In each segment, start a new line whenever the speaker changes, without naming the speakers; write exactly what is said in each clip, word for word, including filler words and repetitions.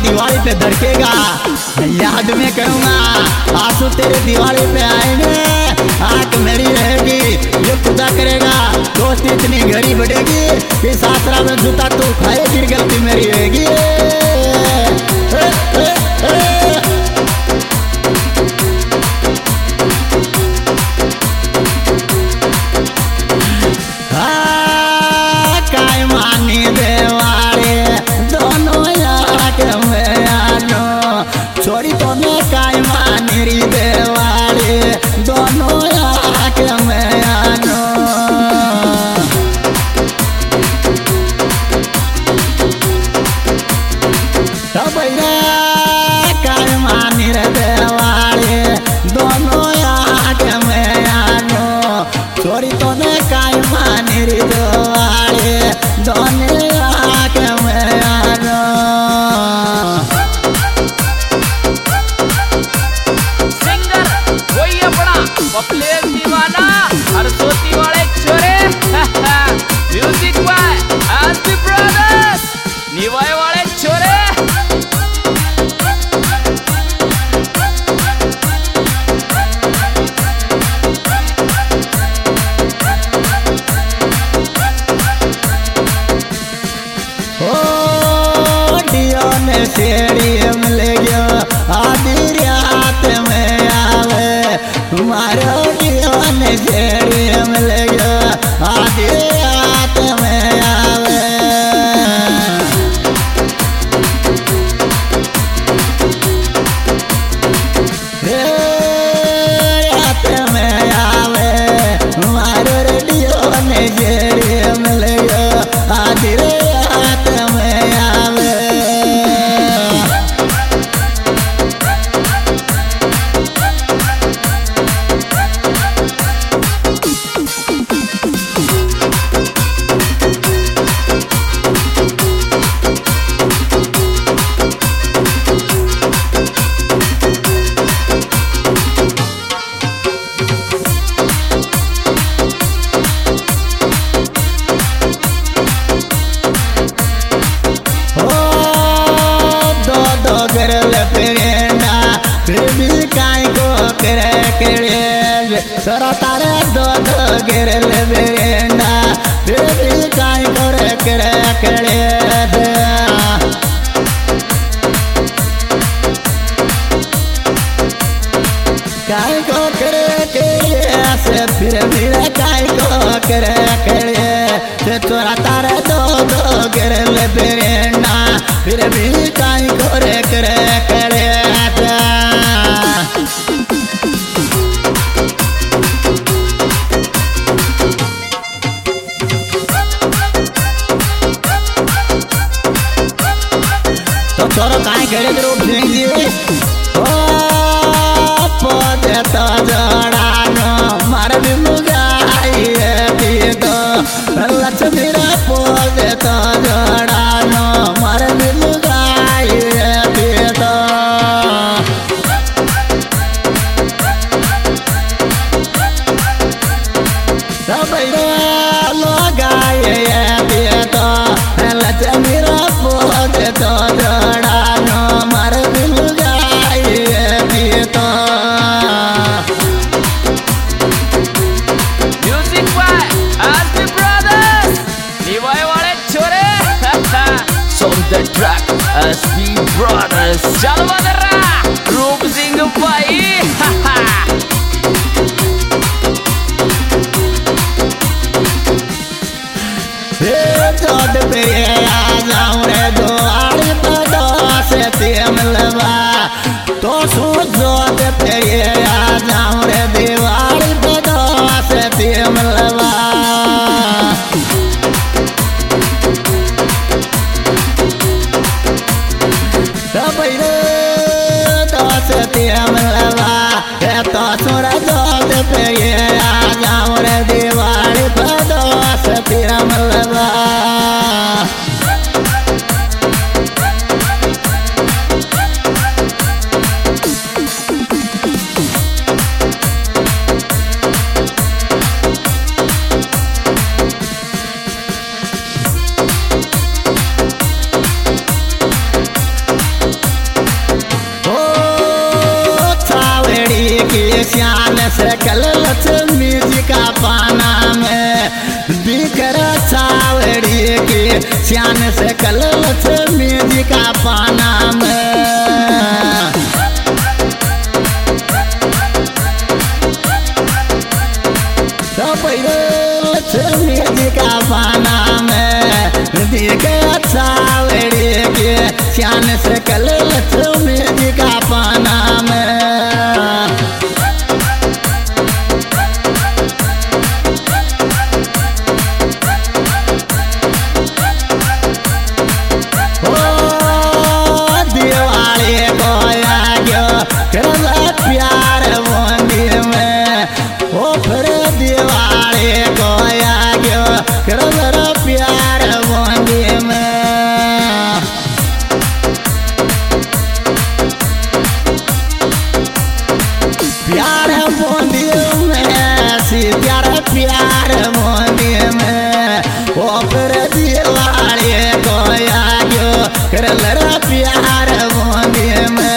दिवाली पे धड़केगा, याद में करूँगा आंसू तेरे दिवाली पे आएंगे। आंख मेरी रहेगी ये खुदा करेगा, दोस्ती इतनी घड़ी बढ़ेगी कि सासरा में जूता तू खाएगी, गलती मेरी रहेगी। ए, ए, ए। छोड़ी तो मैं काय मानेरी देवाले दोनों आके मैं आनो। काय मानी रे देवाले दोनों आके मैं आनो। छोड़ी तो मैं काय मानेरी देवाले दोनों आके मैं आनो।
पपलेर दीवाना हरसोती वाले छोरे music by SP brothers Niwai वाले छोरे।
ओ डियो ने स्टेडियम ले गयो आधी रात में आवे, तुम्हारे जीवन स्टेडियम ले गया आधी रात में आवे। रात में आवे तुम्हारे रेडियो ने स्टेडियम ले गया आधी रात में आवे। फिर भी काय को करे करे सरा तारे दो दो गिरल बेरेंडा, फिर भी काय करे करे करे काय को करे करे से फिर भी काय को करे करे तोरा तारे दो दो गिरल बेरेंडा, फिर भी काय करे करे करे। तो छोरो काय करे रूप जी ओ पदे तो जड़ानो मार भी मुगाई दी तो लक्ष्मी रा पदे तो जड़ानो मार भी मुगाई दी तो। सब लगाए दी तो लक्ष्मी रा पदे तो जड़ानो मार के श्यान से कल लक्ष्मी जी का पाना में दिकर सावड़ी के श्यान से कल लक्ष्मी जी का पाना में लक्ष्मी जी का पाना में दिकर सावड़ी के श्यान से कल लक्ष्मी जी का पाना में प्यार मंदिर में ओ फिर दिवाली को आ गयो कर प्यार मंदिर में प्यार मंदिर में सी प्यार प्यार मंदिर में ओ फिर दिवाली को आ गयो कर प्यार मंदिर में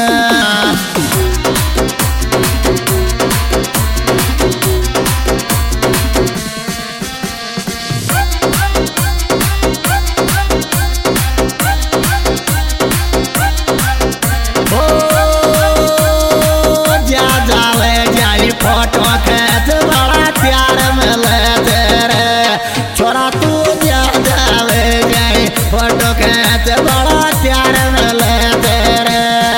फोटो खेच बड़ा प्यार मिले तेरे छोरा तू जा जावे जाए फोटो खेच बड़ा प्यार मिले तेरे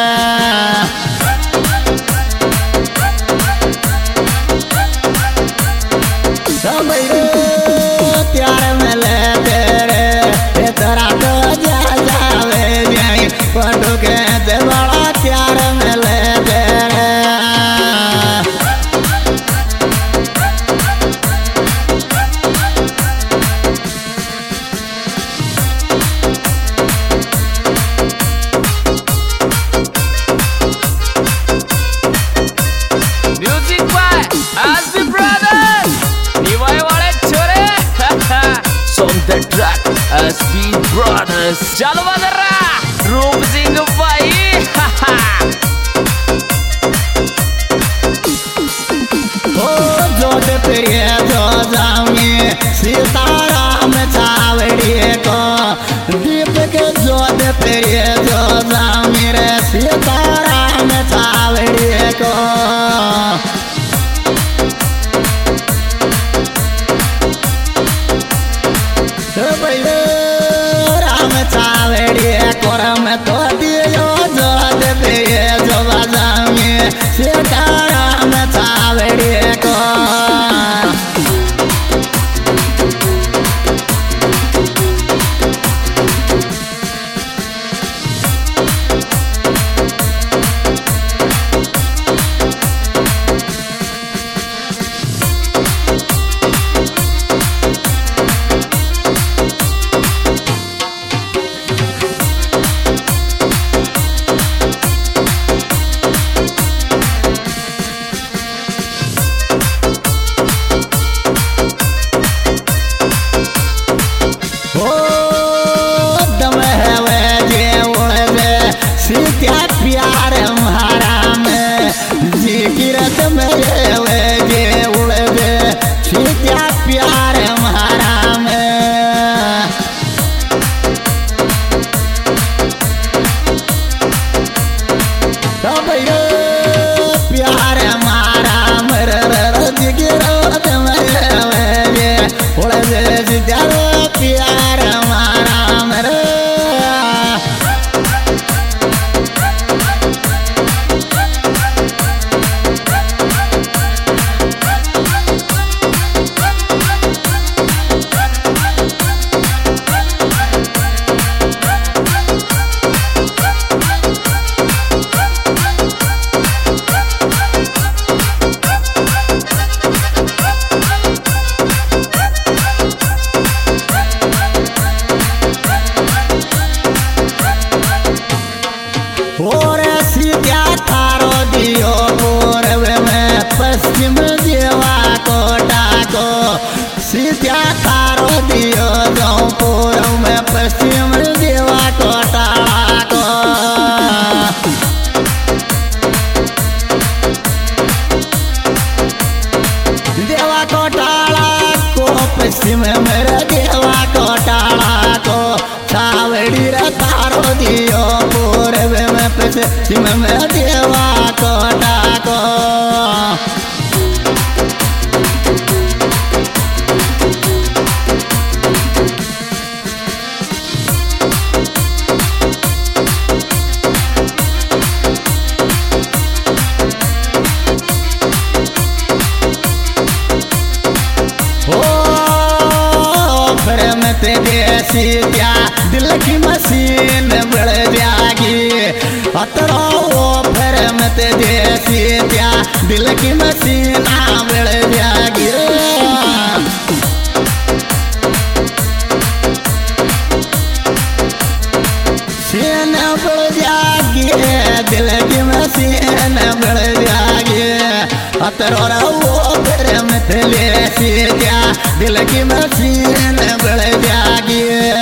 प्यार मिले तेरे तेरा तो जा जावे जाए फोटो खेच बड़ा प्यार मिले तेरे
The track S B Brothers चलो बदरा रूप सिंह भाई
ओ जोत प्रिय जो जाऊंगे सीताराम चावड़ी को दीप के जोत प्रिय जो जाऊंगे रे सीताराम चावड़ी को राम चावड़ी कोरम तो दियो जो दे जो बजाऊंगे सीताराम चावड़ी को सीता प्यार हमारा में जी गिरत मेरे वे जे उड़ जे सीता प्यार हमारा में सब प्यार हमारा मेरे जी गिरत मेरे वे जे उड़ जे सीता प्यार हमारा मेरे सिम मेरे देवा को टाड़ा को छावड़ी रे तारो दियो पूर्व में पैसे सिम में देवा को टाको देसी क्या दिल की मशीन बढ़ जाएगी अतरो फिर मत देसी क्या दिल की मशीन बढ़ जाएगी सीन बढ़ जाएगी दिल की मशीन बढ़ जाएगी अतरो फिर मत देसी क्या दिल की मशीन बढ़ जाएगी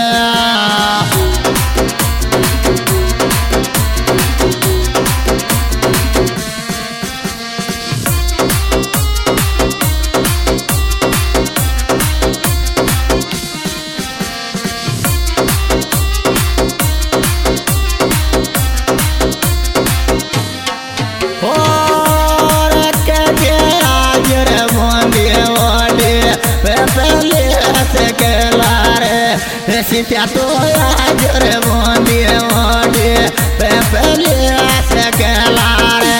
सीता तो आज रे बोंदी मोडी पे पहले से कहला रे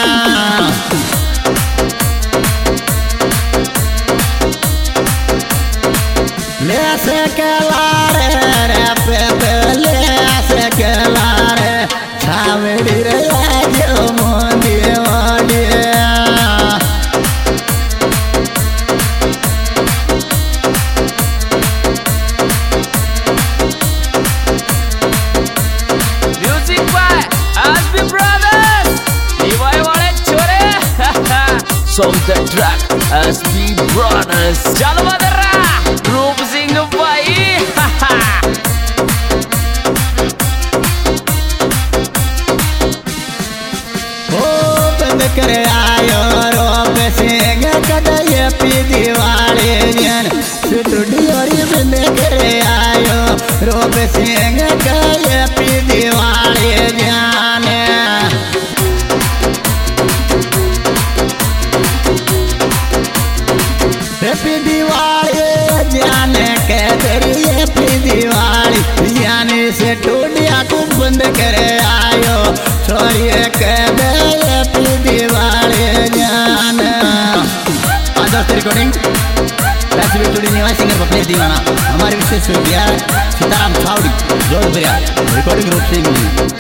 ले से कहला रे रे पे पहले से कहला रे छावड़ी रे आज मोदी मोडी
Song the track S B Brothers चलो बदरा रूप सिंह भाई
ओ बंद करे आयो रूप सिंह कदये पी दीवारे जन स्टूडियो री बंद करे आयो रूप सिंह कदये पी दीवारे जन हैप्पी दिवाली जाने के तेरी हैप्पी दिवाली जाने से टूटिया को बंद करे आयो छोड़िए के दे हैप्पी दिवाली जाने आदर्श रिकॉर्डिंग पैसे स्टूडियो निवासी सिंगर बपले दीवाना हमारे विशेष विद्या सीताराम छावड़ी जोधपुरिया रिकॉर्डिंग रूप सिंह